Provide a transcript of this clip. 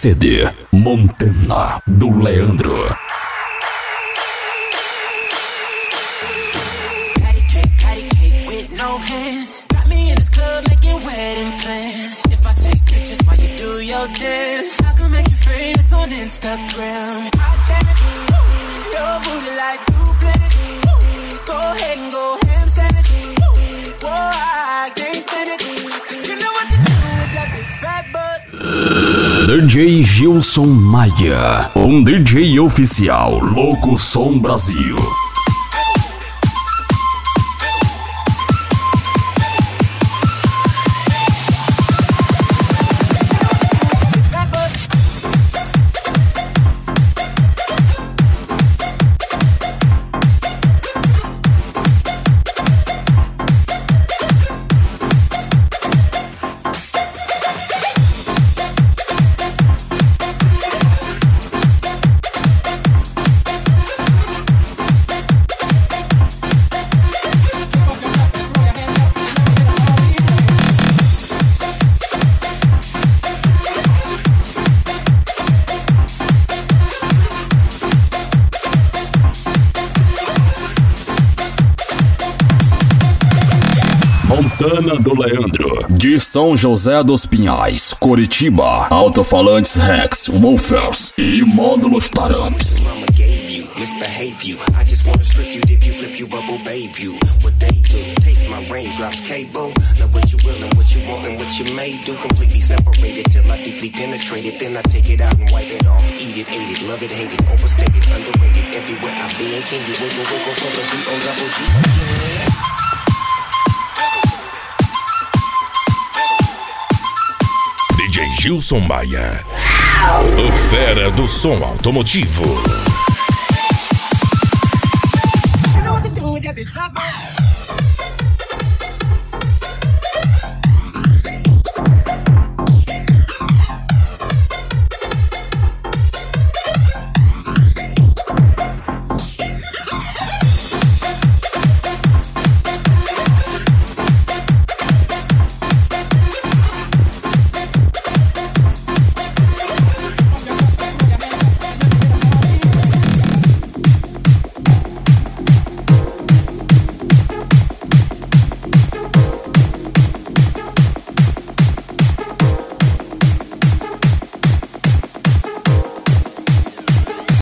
CD Montana do Leandro. Patty cake with no hands. Got me in this club making wedding plans. If I take pictures while you do your dance, I can make you famous on Instagram. Hot damn it, your booty like 2 planets. Go ahead and go ham sandwich. Whoa, I can't stand it. 'Cause you know what to do with that big fat butt. DJ Gilson Maia, DJ oficial Louco Som Brasil. Montana do Leandro, de São José dos Pinhais, Curitiba. Alto-falantes Rex, Woofers e módulos Taramps. Misbehave you. I just wanna strip you, dip you, flip you, bubble babe you. What they do, taste my raindrops, cable. Know what you will and what you want and what you may do. Completely separated till I deeply penetrate it. Then I take it out and wipe it off. Eat it, ate it, love it, hate it. Overstated, underrated. Everywhere I've been, can you wiggle, wiggle for the beat on double G again? DJ Gilson Maia, o fera do som automotivo.